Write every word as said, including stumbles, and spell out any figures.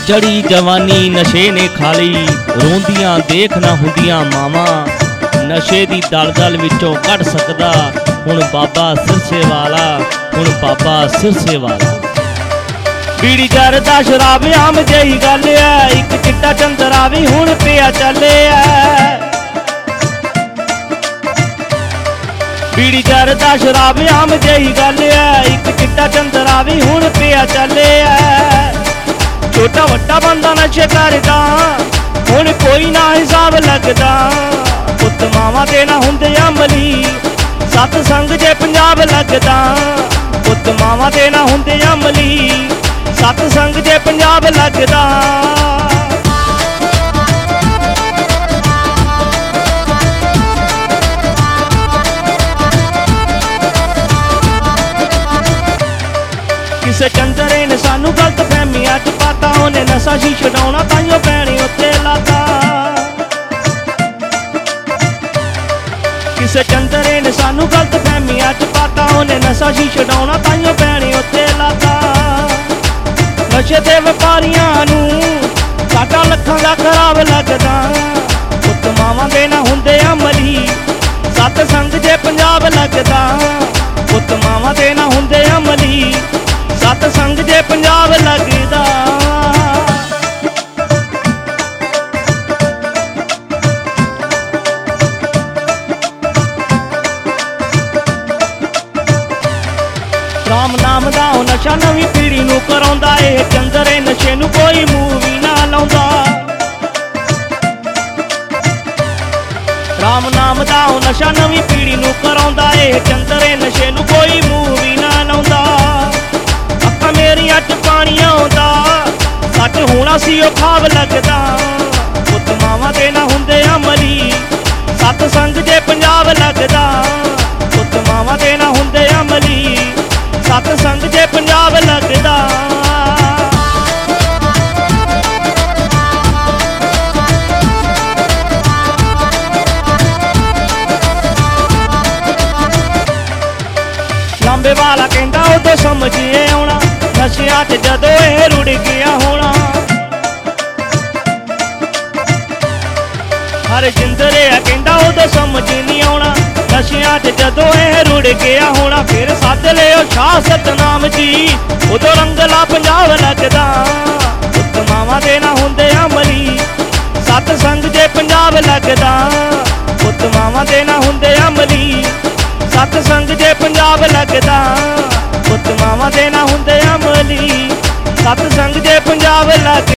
चढ़ी जवानी नशे ने खाली, रोंदियां देख ना हुंदियां मावां। नशे दी दलदल विचों कढ सकदा हुण बाबा सिरसे वाला, हुण बाबा सिरसे वाला। बीड़ी जरदा शराब आम जही गल है, एक चिट्टा चंदरा भी हुण पिया चले है। बीड़ी जरदा शराब आम जही गल है, एक चिट्टा चंदरा भी हुण पिया चले है। छोटा वड्डा बंदा नशे करदा हुण कोई ना हिसाब लगदा। पुत मावां ते ना हुंदे अमली, सत संग जे पंजाब लगदा। पुत मावां ते ना हुंदे अमली, सत संग जे पंजाब लगदा। किसे चंदरे ने सानू गलत फहमियां च पाता, उन्हें नशा शी छडाउणा ताइयों पैणी उत्ते लाता। किसे चंदरे ने सानू गलत फहमियां च पाता, उन्हें नशा शी छडाउणा ताइयों पैणी उत्ते लाता। नशे दे व्यापारियां नू साडा लखां दा खराब लगदा। पुत मावां दे ना हुंदे अमली, सत संग जे पंजाब लगदा। पुत मावां दे ना हुंदे अमली, सत संग जे पंजाब लगदा। राम नाम दा नशा नवीं पीढ़ी नू कराउंदा ए, चंदरे नशे नू कोई मूवी ना लाउंदा। राम नाम दा नशा नवीं पीढ़ी नू कराउंदा ए, चंदरे नशे नू कोई मूवी ना लाउंदा। मेरिया च पानी आउंदा, सच होना सी ओ खाब लगदा। पुत मावां ते ना हुंदे अमली, सत संग जे पंजाब लगदा। पुत मावां ते ना हुंदे अमली, सत संग जे पंजाब लगदा। लांबे वाला कहंदा उदों समझिए आउणा, नशियां च जदों एह रुड़ गया होना। हर जिंदरे कहंदा उदों समझ नहीं आउणा, नशियां च जदों एह रुड़ गया होना। फिर सद लिओ शाह सतनाम जी, उदों रंगला पंजाब लगदा। पुत मावां दे ना हुंदे अमली, सत संग जे पंजाब लगदा। पुत मावां दे ना हुंदे अमली, सत संग जे पंजाब लगदा। पुत मावां दे ना हुंदे अमली, सत संग जे पंजाब लगदा।